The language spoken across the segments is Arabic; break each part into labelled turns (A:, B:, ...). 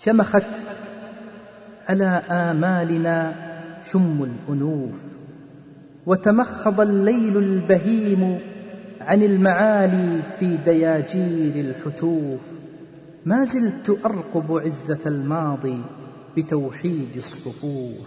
A: شمخت على آمالنا شم الأنوف، وتمخض الليل البهيم عن المعالي في دياجير الحتوف. ما زلت أرقب عزة الماضي بتوحيد الصفوف.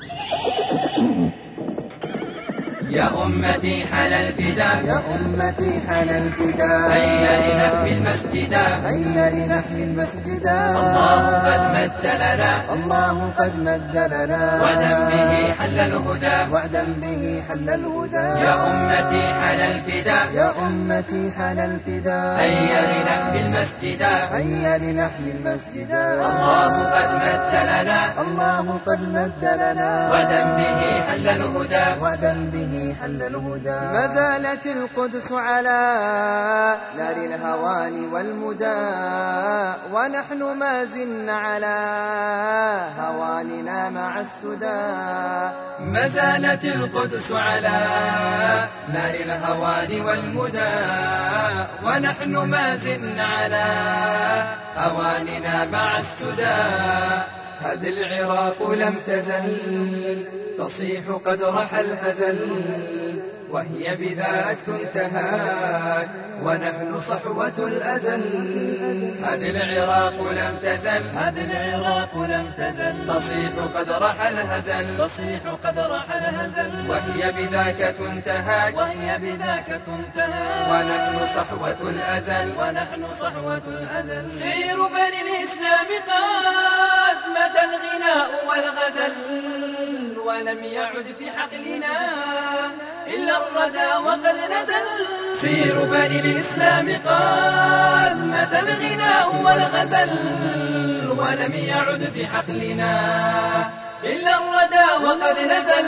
B: يا أمتي حان الفداء،
C: يا أمتي حان الفداء،
B: هيا لنحمي المسجدا،
C: هيا لنحمي المسجدا.
B: الله قد مد لنا،
C: الله قد مد لنا،
B: وعدا به حل الهدى،
C: وعدا به حل الهدى.
B: يا أمتي حان الفداء،
C: يا أمتي حان الفداء،
B: هيا لنحمي المسجدا،
C: هيا لنحمي المسجدا.
B: الله قد مد لنا،
C: الله قد مد لنا،
B: وعدا به حل الهدى،
C: وعدا به حل الهدى. ما زالت القدس على نار الهوان والمدى، ونحن ما زلنا على هواننا مع السدى.
B: ما زالت القدس على نار الهوان والمدى، ونحن ما زلنا على هواننا مع السدى. هذه العراق لم تزل تصيح قد رحى الهزل، وهي بذاك تنتهى ونحن صحوة الأزل. هذه العراق لم تزل،
C: هذه العراق لم تزل
B: تصيح قد رحى الهزل،
C: تصيح قد رحى الهزل،
B: وهي بذاك تنتهى،
C: وهي بذاك تنتهى
B: ونحن صحوة الأزل،
C: ونحن صحوة الأزل.
B: سير بني الإسلام قد مدى الغناء والغزل، ولم يعد في حقلنا إلا الردى وقد نزل. سير بني الإسلام قد مدى الغناء والغزل، ولم يعد في حقلنا إلا الردى وقد نزل.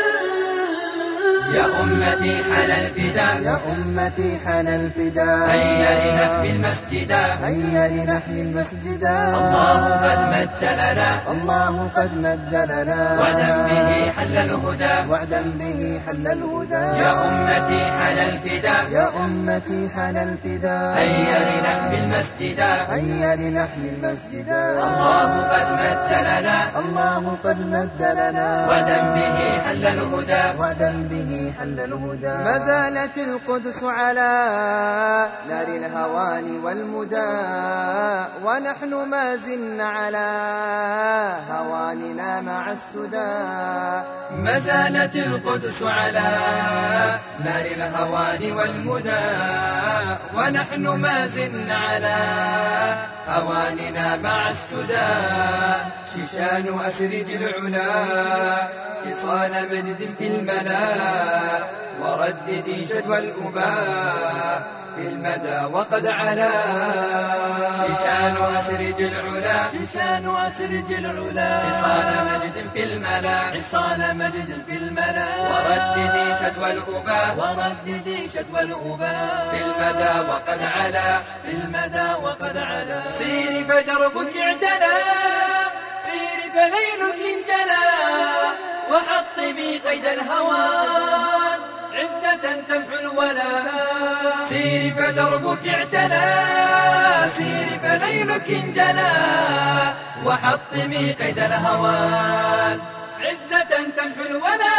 B: يا أمتي حان الفداء،
C: يا أمتي حان الفداء،
B: هيا لنحمي المسجدا،
C: هيا لنحمي المسجدا.
B: الله قد مد لنا،
C: الله قد مد لنا،
B: وعدا به حل الهدى،
C: وعدا به حل الهدى.
B: يا أمتي حان الفداء،
C: يا أمتي حان الفداء،
B: هيا لنحمي المسجدا،
C: هيا لنحمي المسجدا.
B: الله قد مد لنا،
C: الله قد مد لنا،
B: وعدا به حل الهدى،
C: وعدا به حل الهدى. ما زالت القدس على نار الهوان والمدى، ونحن ما زلنا على هواننا مع السدى.
B: ما زالت القدس على نار الهوان والمدى، ونحن ما زلنا على هواننا مع السدى. شيشان أسرج العلا حصان مجد في الملا، ورددي شدوى الأباء في المدى وقد علا. شيشان أسرج العلا،
C: شيشان أسرج العلا
B: حصان مجد في الملا،
C: حصان مجد في الملا،
B: ورددي شدوى الأباء،
C: ورددي شدوى الأباء
B: في المدى وقد علا،
C: في المدى وقد علا.
B: سيري فدربك اعتلى، سيري فليلك انجلى، وحطمي قيد الهوان عزة تمحو الولا. سيري فدربك اعتلى، سيري فليلك انجلى، وحطمي قيد الهوان عزة تمحو الولا.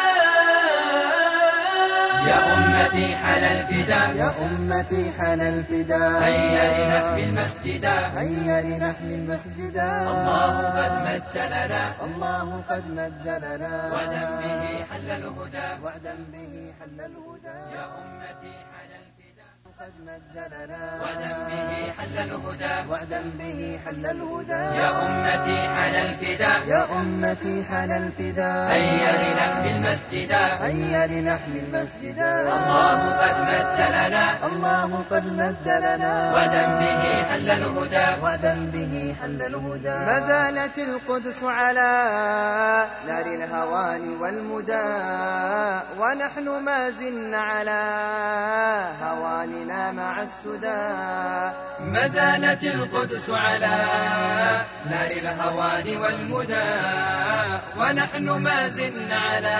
B: يا أمتي حان الفداء،
C: يا أمتي حان الفداء،
B: هيا لنحمي المسجدا،
C: هيا لنحمي المسجدا.
B: الله قد مد لنا،
C: الله قد مد لنا،
B: وعدا به حل الهدى،
C: وعدا به حل الهدى.
B: يا أمتي حان الفداء،
C: قد مد لنا،
B: وعدا به حل الهدى،
C: وعدا به حل الهدى.
B: يا أمتي حان الفداء،
C: يا أمتي حان الفداء،
B: هيا لنحمي المسجدا،
C: هيا لنحمي المسجدا.
B: الله قد مد لنا،
C: الله قد مد لنا،
B: وعدا به حل الهدى،
C: وعدا به حل الهدى. ما زالت القدس على نار الهوان والمدى، ونحن ما زلنا على هواننا مع السدى.
B: ما زالت القدس على نار الهوان والمدى، ونحن ما زلنا على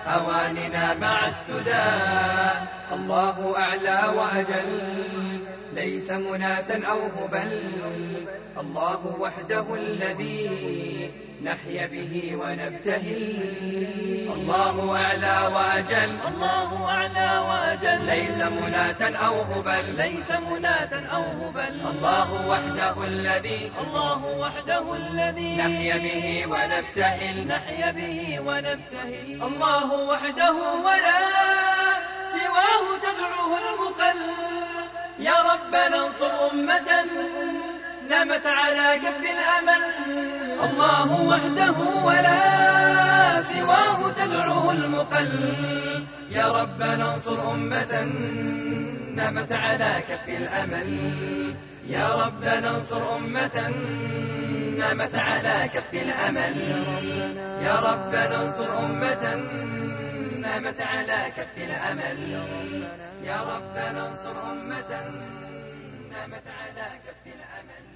B: هواننا مع السدى. الله أعلى وأجل ليس مناة أو هبل، الله وحده الذي نحيا به ونبتهل. الله أعلى وأجل،
C: الله أعلى وأجل،
B: ليس مناة أو هبل،
C: ليس مناة أو هبل،
B: الله وحده الذي،
C: الله وحده الذي
B: نحيا به ونبتهل،
C: نحيا به ونبتهل.
B: الله وحده ولا سواه تدعوه المقل، يا ربنا انصر أمة نامت على كف الأمل. الله وحده ولا سواه تدعوه المقل، يا ربنا انصر أمة نامت على كف الأمل. يا ربنا انصر أمة نامت على كف الأمل. يا ربنا انصر أمة نامت على كف الأمل. يا ربنا انصر أمة نامت على كف الأمل.